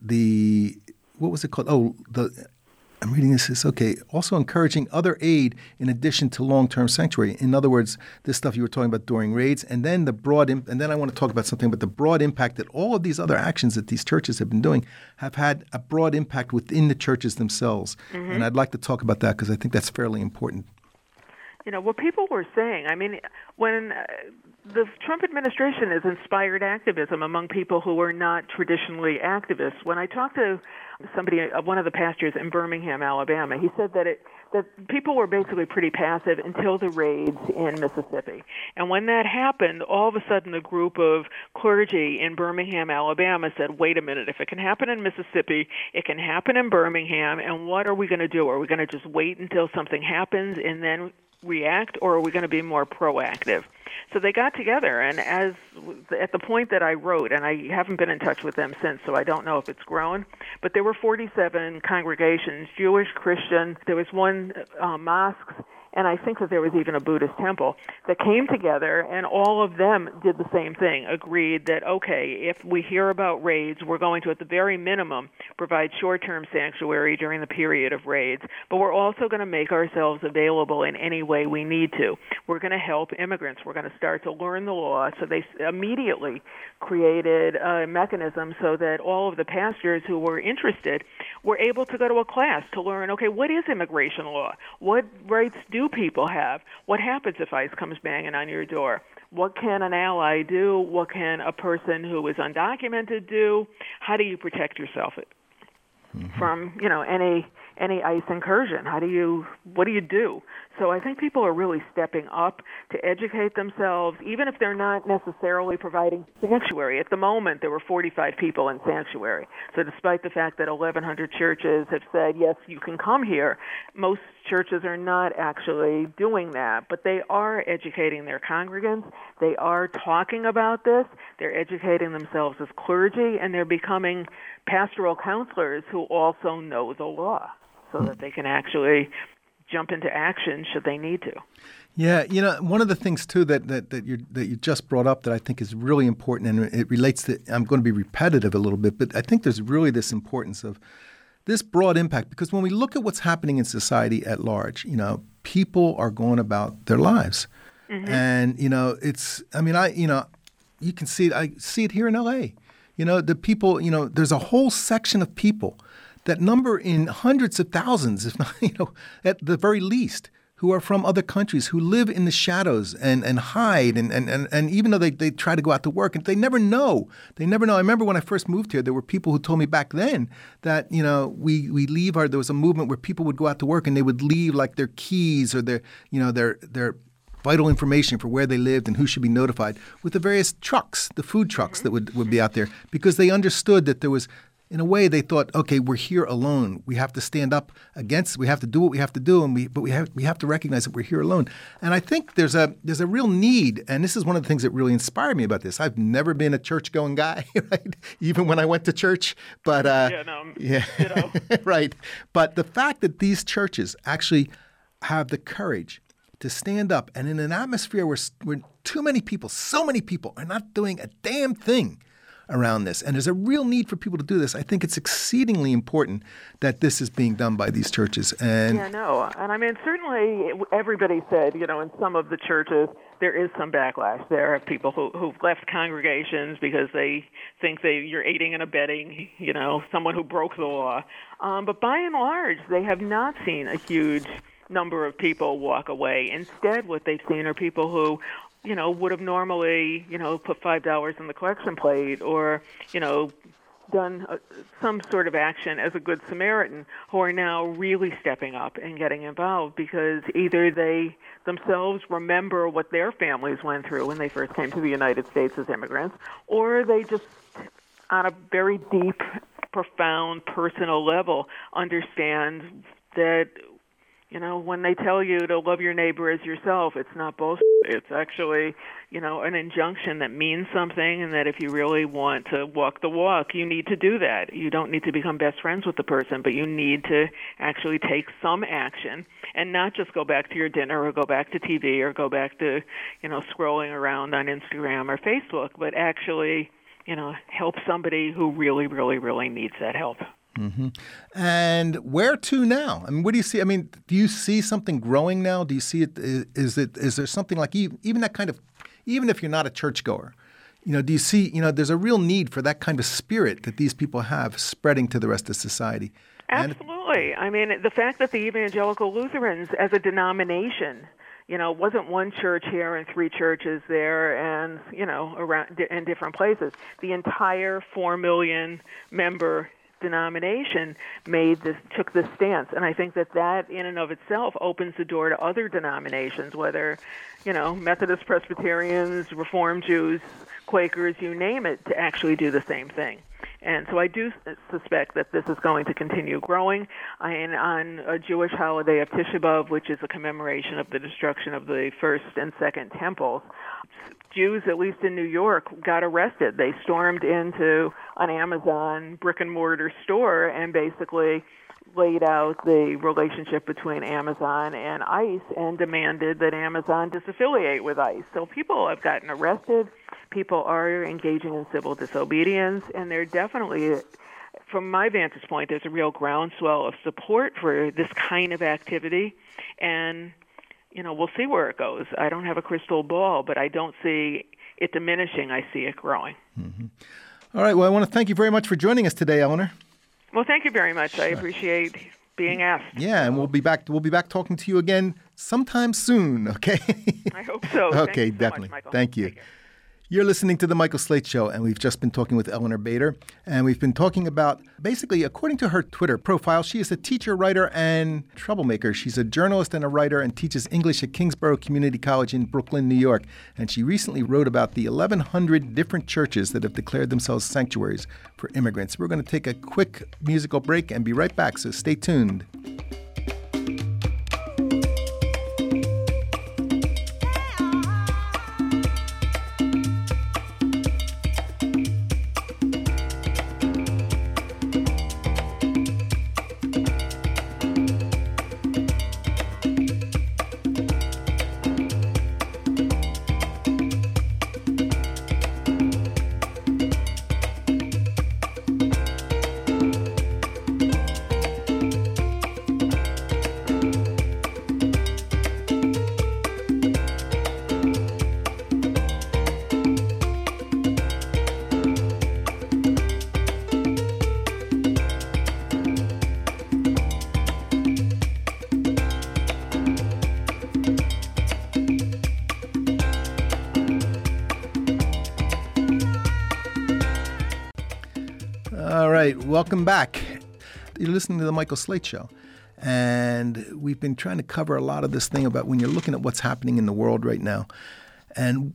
what was it called? I'm reading this. Also encouraging other aid in addition to long-term sanctuary. In other words, this stuff you were talking about during raids, and then and then I want to talk about something about the broad impact that all of these other actions that these churches have been doing have had a broad impact within the churches themselves. Mm-hmm. And I'd like to talk about that because I think that's fairly important. You know, what people were saying, I mean, when the Trump administration has inspired activism among people who are not traditionally activists. When I talked to one of the pastors in Birmingham, Alabama, he said that people were basically pretty passive until the raids in Mississippi. And when that happened, all of a sudden a group of clergy in Birmingham, Alabama said, wait a minute, if it can happen in Mississippi, it can happen in Birmingham, and what are we going to do? Are we going to just wait until something happens and then react, or are we going to be more proactive? So they got together, and at the point that I wrote, and I haven't been in touch with them since, so I don't know if it's grown, but there were 47 congregations, Jewish, Christian, there was one mosque, and I think that there was even a Buddhist temple that came together, and all of them did the same thing, agreed that, okay, if we hear about raids, we're going to, at the very minimum, provide short-term sanctuary during the period of raids, but we're also going to make ourselves available in any way we need to. We're going to help immigrants. We're going to start to learn the law. So they immediately created a mechanism so that all of the pastors who were interested were able to go to a class to learn, okay, what is immigration law? What rights do people have? What happens if ICE comes banging on your door? What can an ally do? What can a person who is undocumented do? How do you protect yourself from, any ICE incursion? What do you do? So I think people are really stepping up to educate themselves, even if they're not necessarily providing sanctuary. At the moment, there were 45 people in sanctuary. So despite the fact that 1,100 churches have said, yes, you can come here, most churches are not actually doing that. But they are educating their congregants. They are talking about this. They're educating themselves as clergy, and they're becoming pastoral counselors who also know the law, so that they can actually jump into action should they need to. Yeah, one of the things too that you just brought up that I think is really important, and it relates to, I'm going to be repetitive a little bit, but I think there's really this importance of this broad impact, because when we look at what's happening in society at large, people are going about their lives, and you can see it. I see it here in L.A. The people. There's a whole section of people that number in hundreds of thousands, if not, at the very least, who are from other countries, who live in the shadows and hide, and even though they try to go out to work, and they never know. I remember when I first moved here, there were people who told me back then that, we leave there was a movement where people would go out to work and they would leave like their keys or their vital information for where they lived and who should be notified with the various trucks, the food trucks that would be out there, because they understood that there was, in a way, they thought, okay, we're here alone. We have to stand up against. We have to do what we have to do, but we have to recognize that we're here alone. And I think there's a real need, and this is one of the things that really inspired me about this. I've never been a church-going guy, right? Even when I went to church, but right. But the fact that these churches actually have the courage to stand up, and in an atmosphere where too many people, so many people, are not doing a damn thing around this, and there's a real need for people to do this. I think it's exceedingly important that this is being done by these churches. And I mean, certainly everybody said, in some of the churches there is some backlash. There are people who've left congregations because they think you're aiding and abetting, someone who broke the law. But by and large, they have not seen a huge number of people walk away. Instead, what they've seen are people who would have normally, put $5 in the collection plate or, done some sort of action as a good Samaritan who are now really stepping up and getting involved because either they themselves remember what their families went through when they first came to the United States as immigrants, or they just, on a very deep, profound, personal level, understand that, when they tell you to love your neighbor as yourself, it's not bullshit. It's actually, an injunction that means something, and that if you really want to walk the walk, you need to do that. You don't need to become best friends with the person, but you need to actually take some action and not just go back to your dinner or go back to TV or go back to, scrolling around on Instagram or Facebook, but actually, help somebody who really, really, really needs that help. Mm-hmm. And where to now? I mean, what do you see? I mean, do you see something growing now? Do you see it? Is there something like even that kind of, even if you're not a churchgoer, do you see, there's a real need for that kind of spirit that these people have spreading to the rest of society? Absolutely. I mean, the fact that the Evangelical Lutherans as a denomination, wasn't one church here and 3 churches there and, around in different places. The entire 4 million member denomination took this stance, and I think that in and of itself opens the door to other denominations, whether Methodist, Presbyterians, Reformed Jews, Quakers, you name it, to actually do the same thing. And so I do suspect that this is going to continue growing. And on a Jewish holiday of Tisha B'Av, which is a commemoration of the destruction of the first and second temples, Jews, at least in New York, got arrested. They stormed into an Amazon brick-and-mortar store and basically laid out the relationship between Amazon and ICE and demanded that Amazon disaffiliate with ICE. So people have gotten arrested. People are engaging in civil disobedience, and they're definitely, from my vantage point, there's a real groundswell of support for this kind of activity. And we'll see where it goes. I don't have a crystal ball, but I don't see it diminishing. I see it growing. Mm-hmm. All right. Well, I want to thank you very much for joining us today, Eleanor. Well, thank you very much. Sure. I appreciate being asked. Yeah, and we'll be back talking to you again sometime soon, okay? I hope so. Okay, Thank you definitely. So much, Michael. Thank you. You're listening to The Michael Slate Show, and we've just been talking with Eleanor Bader, and we've been talking about, basically, according to her Twitter profile, she is a teacher, writer, and troublemaker. She's a journalist and a writer and teaches English at Kingsborough Community College in Brooklyn, New York, and she recently wrote about the 1,100 different churches that have declared themselves sanctuaries for immigrants. We're going to take a quick musical break and be right back, so stay tuned. All right, welcome back. You're listening to The Michael Slate Show. And we've been trying to cover a lot of this thing about when you're looking at what's happening in the world right now. And,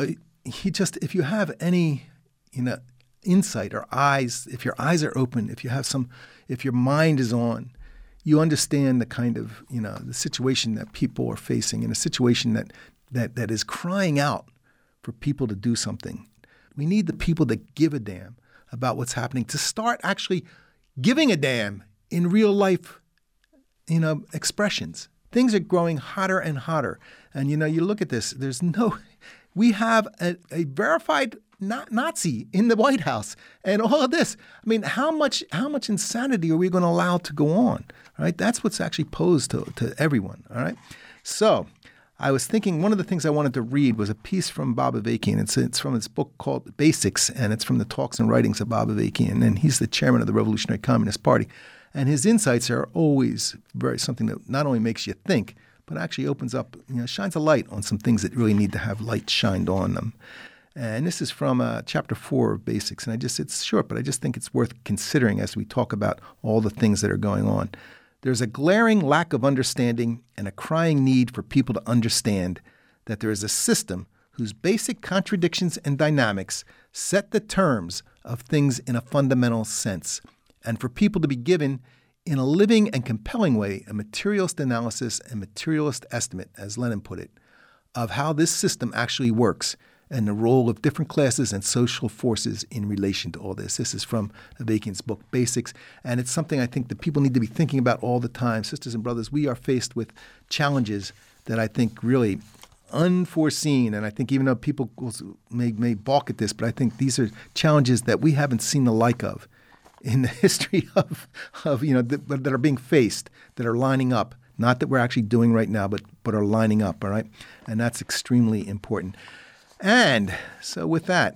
if you have any, insight or eyes, if your eyes are open, if your mind is on, you understand the kind of, the situation that people are facing, and a situation that is crying out for people to do something. We need the people that give a damn about what's happening to start actually giving a damn in real life, expressions. Things are growing hotter and hotter. And, you look at this, we have a verified Nazi in the White House and all of this. I mean, how much insanity are we going to allow to go on? All right. That's what's actually posed to everyone. All right. So I was thinking one of the things I wanted to read was a piece from Bob Avakian. It's from his book called Basics, and it's from the talks and writings of Bob Avakian. And he's the chairman of the Revolutionary Communist Party. And his insights are always something that not only makes you think, but actually opens up, shines a light on some things that really need to have light shined on them. And this is from chapter 4 of Basics. And it's short, but I just think it's worth considering as we talk about all the things that are going on. There's a glaring lack of understanding and a crying need for people to understand that there is a system whose basic contradictions and dynamics set the terms of things in a fundamental sense, and for people to be given, in a living and compelling way, a materialist analysis and materialist estimate, as Lenin put it, of how this system actually works and the role of different classes and social forces in relation to all this. This is from Avakian's book, Basics, and it's something I think that people need to be thinking about all the time. Sisters and brothers, we are faced with challenges that I think really unforeseen, and I think even though people may balk at this, but I think these are challenges that we haven't seen the like of in the history of that are being faced, that are lining up. Not that we're actually doing right now, but are lining up, all right? And that's extremely important. And so with that,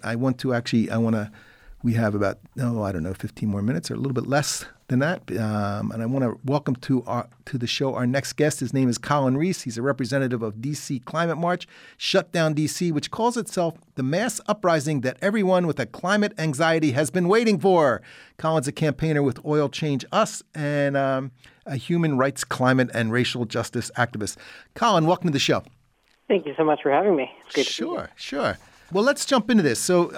we have about, 15 more minutes or a little bit less than that. And I want to welcome to the show our next guest. His name is Colin Reese. He's a representative of D.C. Climate March, Shut Down D.C., which calls itself the mass uprising that everyone with a climate anxiety has been waiting for. Colin's a campaigner with Oil Change Us and a human rights, climate, and racial justice activist. Colin, welcome to the show. Thank you so much for having me. It's great to be here. Sure. Well, let's jump into this. So,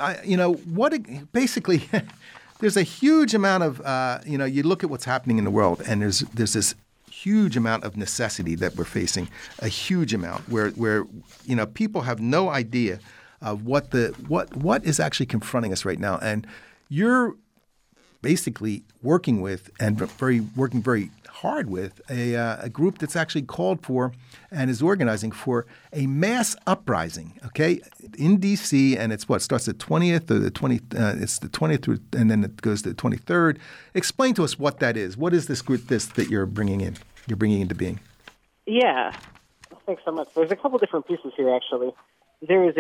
basically, there's a huge amount of, you look at what's happening in the world, and there's this huge amount of necessity that we're facing, a huge amount where people have no idea of what is actually confronting us right now. And you're basically working with and working very hard with a group that's actually called for and is organizing for a mass uprising, okay, in D.C. And it's starts the 20th or the 20th, it's the 20th through, and then it goes to the 23rd. Explain to us what that is. What is this group that you're bringing into being? Yeah, thanks so much. There's a couple different pieces here, actually. This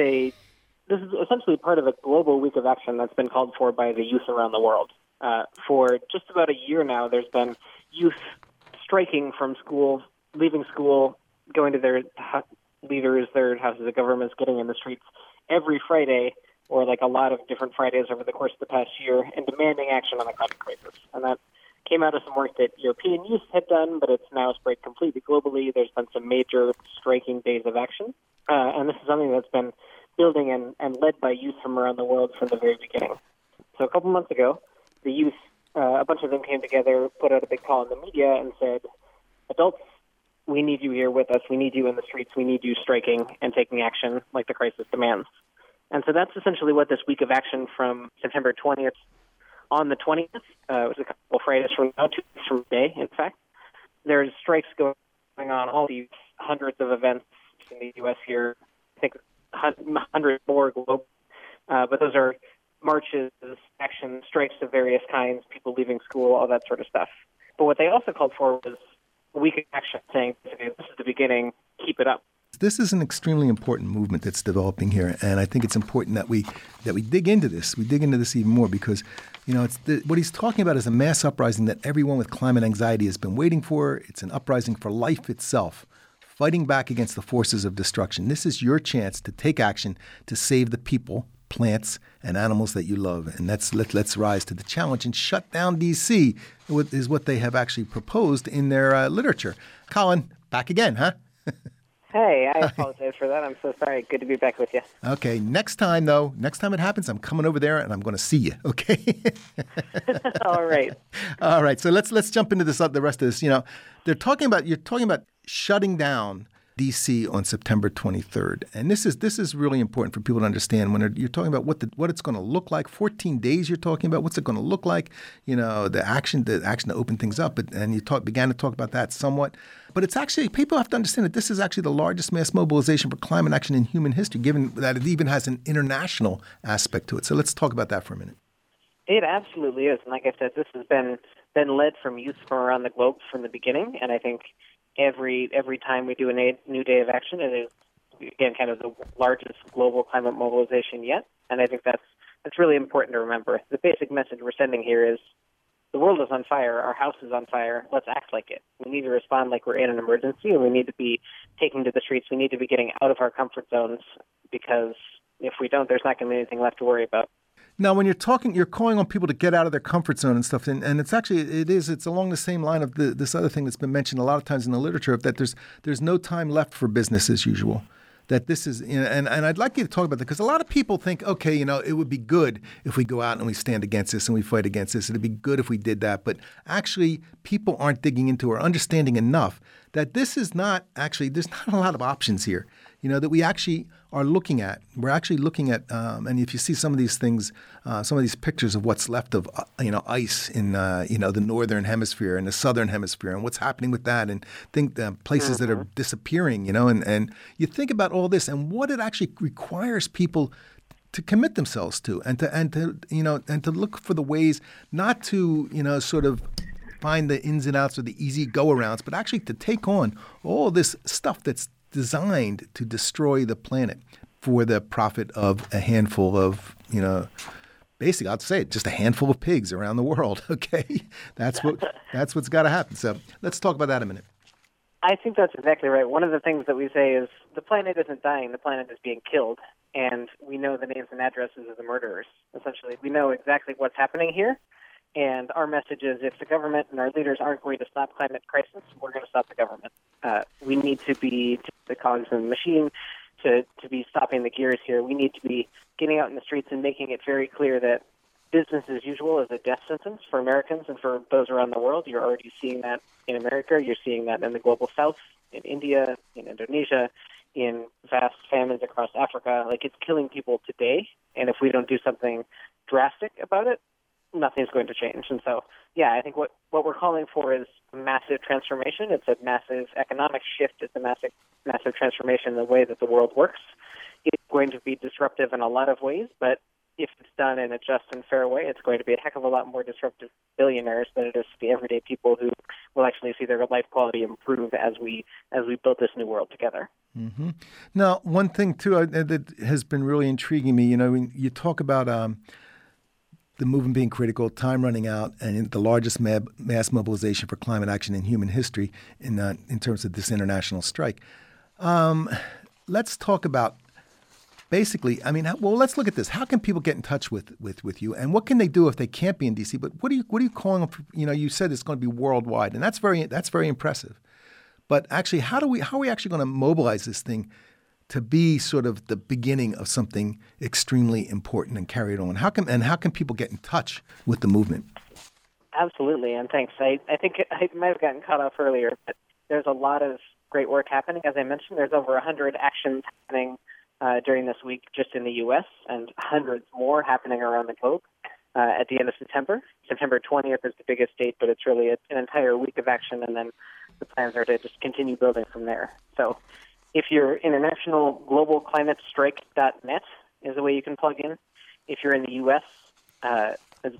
is essentially part of a global week of action that's been called for by the youth around the world. For just about a year now, there's been youth striking from school, leaving school, going to their leaders, their houses of governments, getting in the streets every Friday, or like a lot of different Fridays over the course of the past year, and demanding action on the climate crisis. And that came out of some work that European youth had done, but it's now spread completely globally. There's been some major striking days of action. And this is something that's been building and led by youth from around the world from the very beginning. So a couple months ago, the youth, a bunch of them came together, put out a big call in the media and said, adults, we need you here with us. We need you in the streets. We need you striking and taking action like the crisis demands. And so that's essentially what this week of action from September 20th on the 20th, it was a couple Fridays from now, 2 weeks from today, in fact. There's strikes going on, all these hundreds of events in the U.S. here, I think 100 more globally. But those are marches, action, strikes of various kinds, people leaving school, all that sort of stuff. But what they also called for was a week of action, saying, this is the beginning, keep it up. This is an extremely important movement that's developing here, and I think it's important that we dig into this. We dig into this even more because, what he's talking about is a mass uprising that everyone with climate anxiety has been waiting for. It's an uprising for life itself, fighting back against the forces of destruction. This is your chance to take action to save the people, plants, and animals that you love. And let's rise to the challenge and shut down D.C. is what they have actually proposed in their literature. Colin, back again, huh? Hey, I apologize for that. I'm so sorry. Good to be back with you. Okay, next time it happens, I'm coming over there and I'm going to see you, okay? All right. All right, so let's jump into the rest of this. You're talking about shutting down D.C. on September 23rd. And this is really important for people to understand when you're talking about what it's going to look like. 14 days you're talking about. What's it going to look like? The action to open things up. And you began to talk about that somewhat. But it's actually, people have to understand that this is actually the largest mass mobilization for climate action in human history, given that it even has an international aspect to it. So let's talk about that for a minute. It absolutely is. And like I said, this has been led from youth from around the globe from the beginning. And I think every time we do a new day of action, it is, again, kind of the largest global climate mobilization yet. And I think that's really important to remember. The basic message we're sending here is the world is on fire. Our house is on fire. Let's act like it. We need to respond like we're in an emergency, and we need to be taking to the streets. We need to be getting out of our comfort zones because if we don't, there's not going to be anything left to worry about. Now, when you're calling on people to get out of their comfort zone and stuff, and it's along the same line of this other thing that's been mentioned a lot of times in the literature, of that there's no time left for business as usual. That this is, and I'd like you to talk about that, because a lot of people think, okay, it would be good if we go out and we stand against this and we fight against this. It'd be good if we did that. But actually, people aren't digging into or understanding enough that this is not actually, there's not a lot of options here, that we actually are looking at. We're actually looking at, and if you see some of these things, some of these pictures of what's left of, ice in, the northern hemisphere and the southern hemisphere, and what's happening with that, and think places that are disappearing, and you think about all this and what it actually requires people to commit themselves to, and to look for the ways not to, sort of find the ins and outs or the easy go-arounds, but actually to take on all this stuff that's designed to destroy the planet for the profit of a handful of, basically, I'll say it, just a handful of pigs around the world. Okay, that's what's got to happen. So let's talk about that a minute. I think that's exactly right. One of the things that we say is the planet isn't dying; the planet is being killed, and we know the names and addresses of the murderers. Essentially, we know exactly what's happening here. And our message is, if the government and our leaders aren't going to stop climate crisis, we're going to stop the government. We need to be the cogs in the machine to be stopping the gears here. We need to be getting out in the streets and making it very clear that business as usual is a death sentence for Americans and for those around the world. You're already seeing that in America. You're seeing that in the global south, in India, in Indonesia, in vast famines across Africa. Like, it's killing people today. And if we don't do something drastic about it, nothing's going to change. And so, yeah, I think what we're calling for is a massive transformation. It's a massive economic shift. It's a massive transformation in the way that the world works. It's going to be disruptive in a lot of ways, but if it's done in a just and fair way, it's going to be a heck of a lot more disruptive to billionaires than it is to the everyday people who will actually see their life quality improve as we build this new world together. Mm-hmm. Now, one thing, too, that has been really intriguing me, when you talk about the movement being critical, time running out, and the largest mass mobilization for climate action in human history in terms of this international strike. Let's talk about basically, let's look at this. How can people get in touch with you, and what can they do if they can't be in D.C.? But what are you calling them? You said it's going to be worldwide, and that's very impressive. But actually, how are we actually going to mobilize this thing to be sort of the beginning of something extremely important and carry it on? How can people get in touch with the movement? Absolutely, and thanks. I think I might have gotten cut off earlier, but there's a lot of great work happening. As I mentioned, there's over 100 actions happening during this week just in the U.S., and hundreds more happening around the globe at the end of September. September 20th is the biggest date, but it's really an entire week of action, and then the plans are to just continue building from there. So if you're international, globalclimatestrike.net is the way you can plug in. If you're in the U.S., it's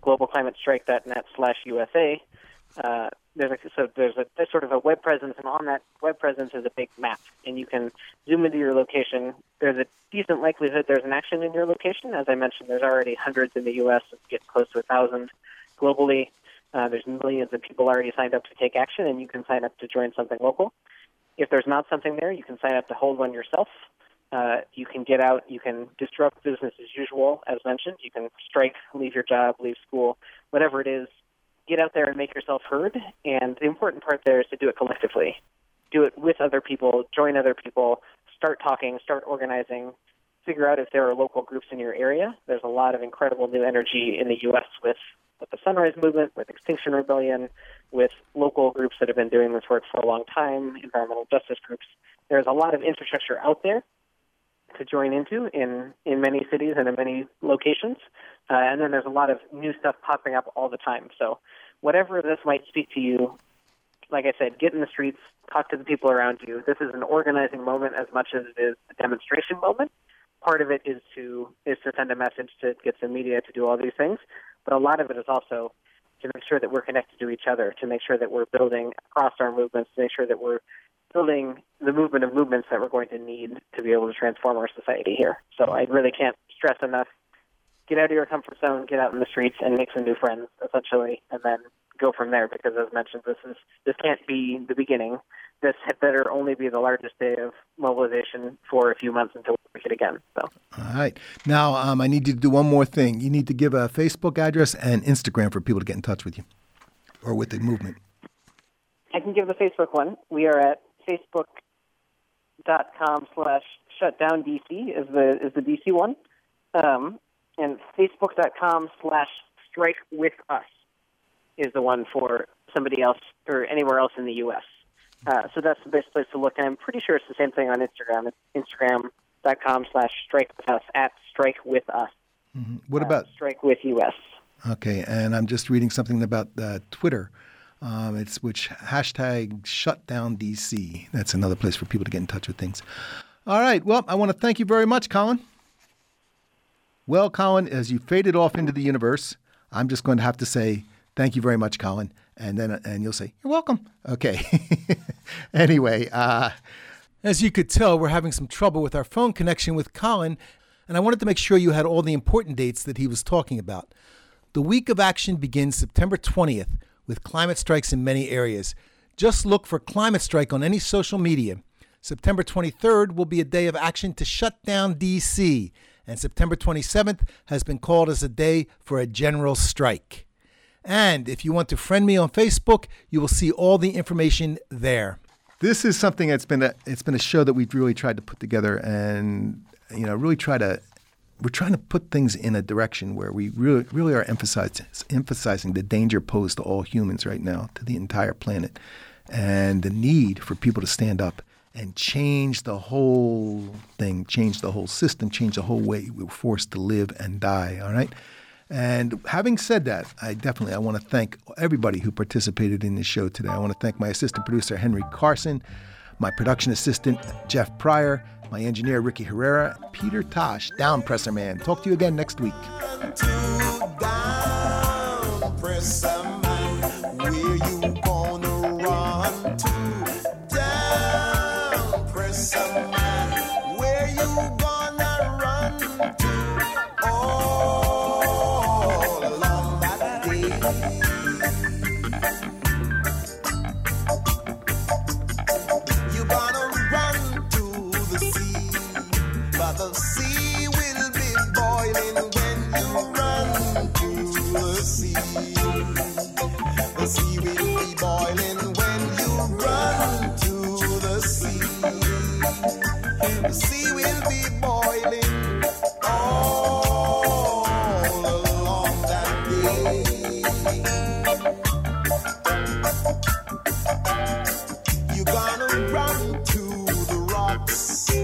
globalclimatestrike.net/USA. There's sort of a web presence, and on that web presence is a big map, and you can zoom into your location. There's a decent likelihood there's an action in your location. As I mentioned, there's already hundreds in the U.S. It's getting close to 1,000 globally. There's millions of people already signed up to take action, and you can sign up to join something local. If there's not something there, you can sign up to hold one yourself. You can get out. You can disrupt business as usual, as mentioned. You can strike, leave your job, leave school, whatever it is. Get out there and make yourself heard. And the important part there is to do it collectively. Do it with other people, join other people, start talking, start organizing, figure out if there are local groups in your area. There's a lot of incredible new energy in the U.S. with the Sunrise Movement, with Extinction Rebellion, with local groups that have been doing this work for a long time, environmental justice groups. There's a lot of infrastructure out there to join into in many cities and in many locations. And then there's a lot of new stuff popping up all the time. So whatever this might speak to you, like I said, get in the streets, talk to the people around you. This is an organizing moment as much as it is a demonstration moment. Part of it is to send a message, to get some media, to do all these things. But a lot of it is also to make sure that we're connected to each other, to make sure that we're building across our movements, to make sure that we're building the movement of movements that we're going to need to be able to transform our society here. So I really can't stress enough, get out of your comfort zone, get out in the streets, and make some new friends, essentially, and then go from there, because as mentioned, this can't be the beginning. This had better only be the largest day of mobilization for a few months until we it again. So. All right. Now, I need you to do one more thing. You need to give a Facebook address and Instagram for people to get in touch with you or with the movement. I can give the Facebook one. We are at facebook.com/shutdowndc is the DC one. And facebook.com/strikewithus is the one for somebody else or anywhere else in the U.S. So that's the best place to look. And I'm pretty sure it's the same thing on Instagram. It's instagram.com/strikewithus at strikewithus. Mm-hmm. What about strikewithus? Okay, and I'm just reading something about Twitter. It's which hashtag #ShutdownDC. That's another place for people to get in touch with things. All right. Well, I want to thank you very much, Colin. Well, Colin, as you faded off into the universe, I'm just going to have to say thank you very much, Colin, and you'll say you're welcome. Okay. Anyway, as you could tell, we're having some trouble with our phone connection with Colin, and I wanted to make sure you had all the important dates that he was talking about. The Week of Action begins September 20th with climate strikes in many areas. Just look for Climate Strike on any social media. September 23rd will be a day of action to shut down D.C., and September 27th has been called as a day for a general strike. And if you want to friend me on Facebook, you will see all the information there. This is something that's been a show that we've really tried to put together, and we're trying to put things in a direction where we really are emphasizing the danger posed to all humans right now, to the entire planet, and the need for people to stand up and change the whole thing, change the whole system, change the whole way we're forced to live and die, all right? And having said that, I want to thank everybody who participated in this show today. I want to thank my assistant producer, Henry Carson, my production assistant, Jeff Pryor, my engineer, Ricky Herrera, Peter Tosh, Down Presser Man. Talk to you again next week. The sea will be boiling when you run to the sea. The sea will be boiling when you run to the sea. The sea will be boiling all along that day. You're gonna run to the rocks.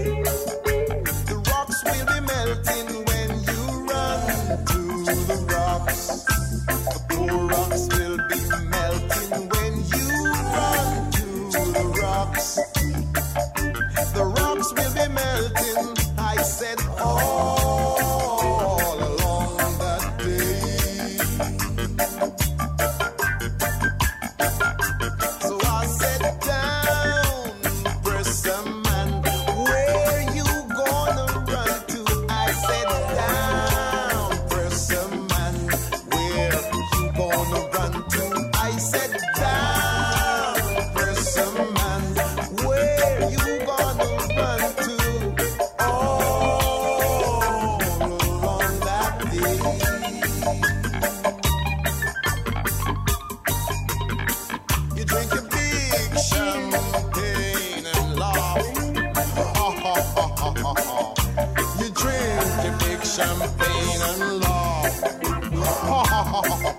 Will be melting when you run to the rocks. The rocks will be melting when you run to the rocks. The rocks will be melting, I said, all along that day. So I said, down, press a man, where you gonna run? I said down, press a man, where you gonna run to? I said down, press a man, where you gonna run to? All along that day. You drink a big champagne and laugh. You drink a big champagne and laugh.